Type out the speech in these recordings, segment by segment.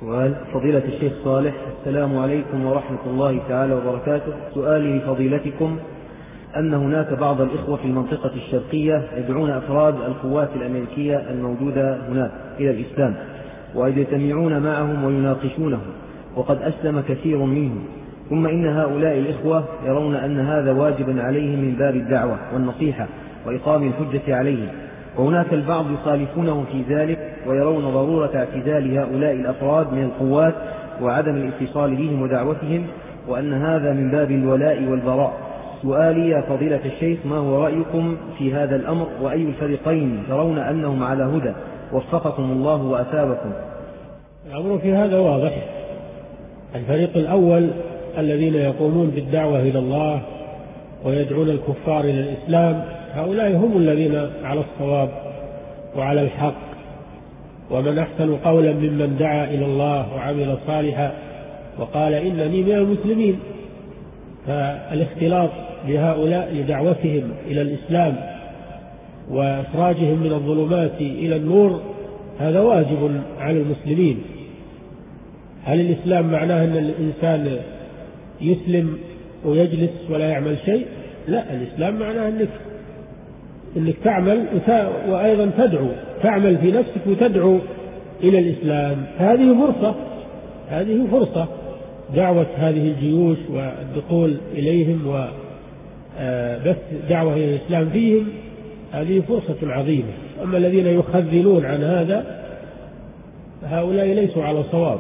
سؤال فضيلة الشيخ صالح: السلام عليكم ورحمة الله تعالى وبركاته. سؤالي لفضيلتكم أن هناك بعض الإخوة في المنطقة الشرقية يدعون أفراد القوات الأمريكية الموجودة هناك إلى الإسلام، ويجتمعون معهم ويناقشونهم، وقد أسلم كثير منهم، ثم إن هؤلاء الإخوة يرون أن هذا واجب عليهم من باب الدعوة والنصيحة وإقام الحجة عليهم، وهناك البعض يخالفونهم في ذلك ويرون ضرورة اعتزال هؤلاء الأفراد من القوات وعدم الاتصال بهم ودعوتهم، وأن هذا من باب الولاء والبراء. سؤالي يا فضيلة الشيخ: ما هو رأيكم في هذا الأمر، وأي الفريقين ترون أنهم على هدى؟ وفقكم الله وأثابكم. الأمر في هذا واضح. الفريق الأول الذين يقومون بالدعوة إلى الله ويدعون الكفار إلى الإسلام، هؤلاء هم الذين على الصواب وعلى الحق، ومن أحسن قولا ممن دعا إلى الله وعمل صالحا وقال إنني من المسلمين. فالاختلاط بهؤلاء لدعوتهم إلى الإسلام وإخراجهم من الظلمات إلى النور هذا واجب على المسلمين. هل الإسلام معناه أن الإنسان يسلم ويجلس ولا يعمل شيء؟ لا، الإسلام معناه أنك تعمل وأيضا تدعو، تعمل في نفسك وتدعو إلى الإسلام. هذه فرصة دعوة هذه الجيوش والدخول إليهم وبث دعوة إلى الإسلام فيهم، هذه فرصة عظيمة. أما الذين يخذلون عن هذا هؤلاء ليسوا على صواب.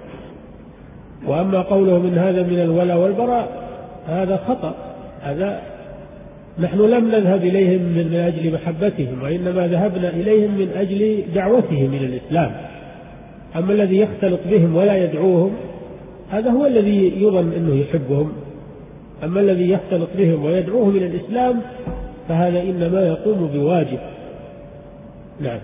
وأما قوله من هذا من الولاء والبراء هذا خطأ. هذا نحن لم نذهب إليهم من أجل محبتهم، وإنما ذهبنا إليهم من أجل دعوتهم إلى الإسلام. أما الذي يختلط بهم ولا يدعوهم هذا هو الذي يظن أنه يحبهم. أما الذي يختلط بهم ويدعوهم إلى الإسلام فهذا إنما يقوم بواجب. نعم.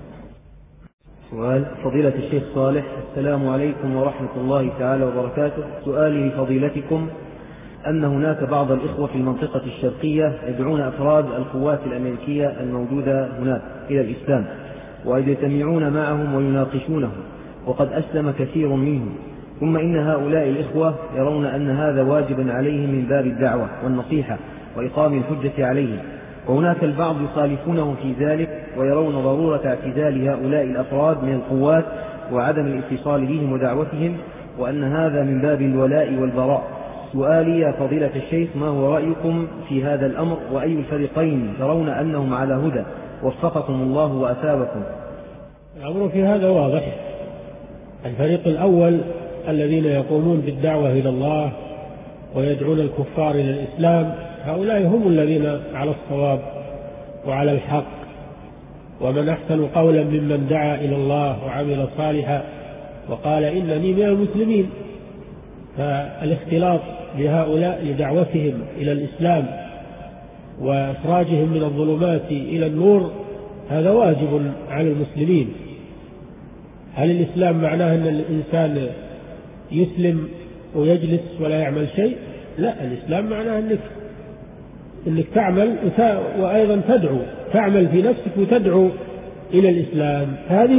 سؤال فضيلة الشيخ صالح: السلام عليكم ورحمة الله تعالى وبركاته. سؤالي لفضيلتكم أن هناك بعض الإخوة في المنطقة الشرقية يدعون أفراد القوات الأمريكية الموجودة هناك إلى الإسلام، ويجتمعون معهم ويناقشونهم، وقد أسلم كثير منهم، ثم إن هؤلاء الإخوة يرون أن هذا واجب عليهم من باب الدعوة والنصيحة وإقام الحجة عليهم، وهناك البعض يخالفونهم في ذلك ويرون ضرورة اعتزال هؤلاء الأفراد من القوات وعدم الاتصال بهم ودعوتهم، وأن هذا من باب الولاء والبراء. سؤالي يا فضيلة الشيخ: ما هو رأيكم في هذا الأمر، وأي الفريقين ترون أنهم على هدى؟ وفقكم الله وأثابكم. الأمر في هذا واضح. الفريق الأول الذين يقومون بالدعوة إلى الله ويدعون الكفار إلى الإسلام، هؤلاء هم الذين على الصواب وعلى الحق، ومن أحسن قولا ممن دعا إلى الله وعمل صالحا وقال إنني من المسلمين. فالاختلاط بهؤلاء لدعوتهم إلى الإسلام وإخراجهم من الظلمات إلى النور هذا واجب على المسلمين. هل الإسلام معناه أن الإنسان يسلم ويجلس ولا يعمل شيء؟ لا، الإسلام معناه أنك تعمل وأيضا تدعو، تعمل في نفسك وتدعو إلى الإسلام.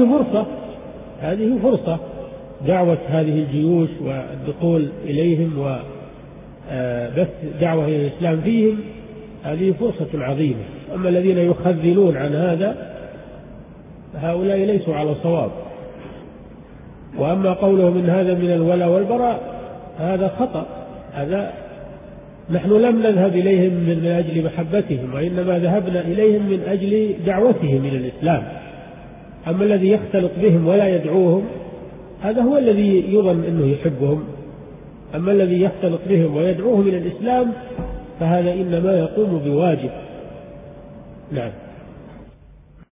هذه فرصة دعوة هذه الجيوش والدخول إليهم وبث دعوة إلى الإسلام فيهم، هذه فرصة عظيمة. أما الذين يخذلون عن هذا هؤلاء ليسوا على صواب. وأما قوله من هذا من الولاء والبراء هذا خطأ. هذا نحن لم نذهب إليهم من أجل محبتهم، وإنما ذهبنا إليهم من أجل دعوتهم إلى الإسلام. أما الذي يختلط بهم ولا يدعوهم هذا هو الذي يظن أنه يحبهم. أما الذي يختلط بهم ويدعوهم إلى الإسلام فهذا إنما يقوم بواجب. نعم.